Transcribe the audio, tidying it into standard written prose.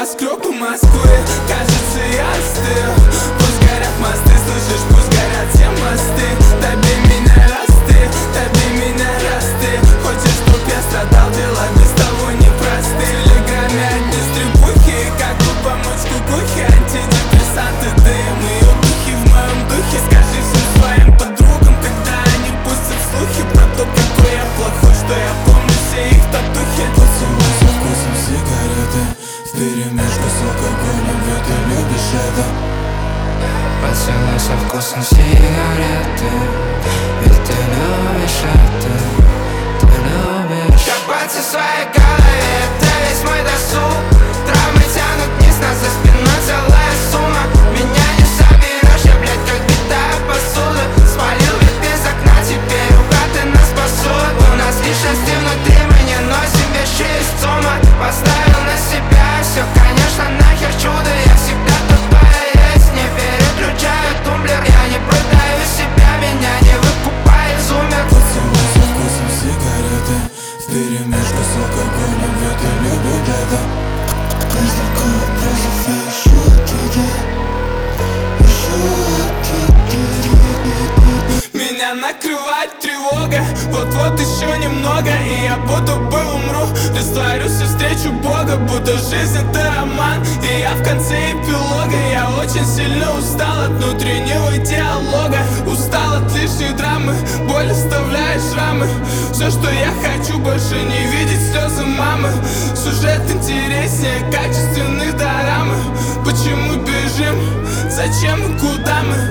Москву по Москве. Кажется, я остыл. Пусть горят мосты, слышишь, пусть горят все мосты. Доби меня, раз ты хочешь, чтоб я страдал, дела без того непросты. В телеграме одни стрипухи, как бы помочь кукухе. Антидепрессанты, дым и духи в моем духе. Скажи всем своим подругам, когда они пустят слухи про то, какой я плохой, что я помню все их татухи. Поцелуй со вкусом сигареты, вперемешку с алкоголем, ведь ты любишь это. Поцелуй со вкусом сигареты, ведь ты любишь это. Ты любишь. Копаться в своей голове, это весь мой досуг. Травмы тянут вниз, нас за спиной целая сумма. Меня не соберешь, я, блядь, как битая посуда. Спалил вид из окна, теперь у хаты нас спасут. У нас личности внутри, мы не носим вещи из ЦУМа. Поставил на себя все, конечно, нахер чудо. Я всегда тупая есть, не переключаю тумблер. Я не продаю себя, меня не выкупай из умер. Поцелуй со вкусом сигареты, вперемешку с алкоголем, ведь ты любишь это. Меня накрывает тревога, вот-вот еще немного, и я будто бы умру. Растворюсь и встречу Бога, будто жизнь это роман, и я в конце эпилога. Я очень сильно устал от внутреннего диалога, устал от лишней драмы, боль оставляет шрамы. Все, что я хочу, больше не видеть слезы мамы. Сюжет интереснее качественных дорамы. Почему бежим? Зачем и куда мы?